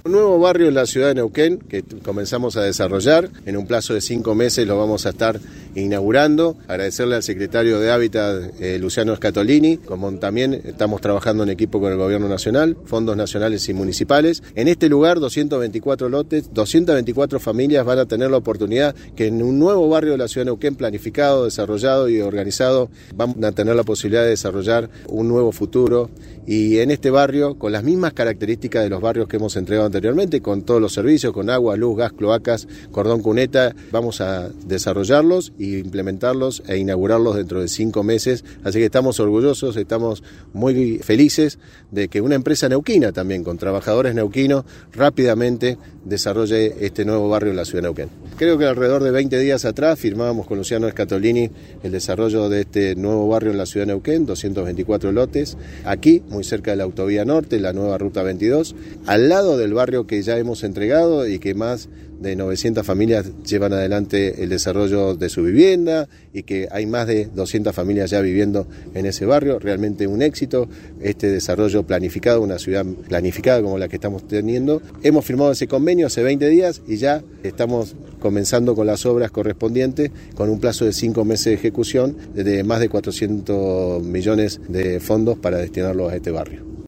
Un nuevo barrio en la ciudad de Neuquén que comenzamos a desarrollar. En un plazo de 5 meses lo vamos a estar inaugurando. Agradecerle al secretario de Hábitat, Luciano Scatolini, como también estamos trabajando en equipo con el Gobierno Nacional, fondos nacionales y municipales. En este lugar, 224 lotes, 224 familias van a tener la oportunidad que en un nuevo barrio de la ciudad de Neuquén, planificado, desarrollado y organizado, van a tener la posibilidad de desarrollar un nuevo futuro. Y en este barrio, con las mismas características de los barrios que hemos entregado anteriormente, con todos los servicios, con agua, luz, gas, cloacas, cordón cuneta, vamos a desarrollarlos e implementarlos e inaugurarlos dentro de 5 meses. Así que estamos orgullosos, estamos muy felices de que una empresa neuquina también, con trabajadores neuquinos, rápidamente desarrolle este nuevo barrio en la ciudad de Neuquén. Creo que alrededor de 20 días atrás firmábamos con Luciano Scatolini el desarrollo de este nuevo barrio en la ciudad de Neuquén, 224 lotes, aquí, muy cerca de la autovía norte, la nueva ruta 22, al lado del barrio que ya hemos entregado y que más de 900 familias llevan adelante el desarrollo de su vivienda y que hay más de 200 familias ya viviendo en ese barrio. Realmente un éxito este desarrollo planificado, una ciudad planificada como la que estamos teniendo. Hemos firmado ese convenio hace 20 días y ya estamos comenzando con las obras correspondientes con un plazo de 5 meses de ejecución de más de 400 millones de fondos para destinarlos a este barrio.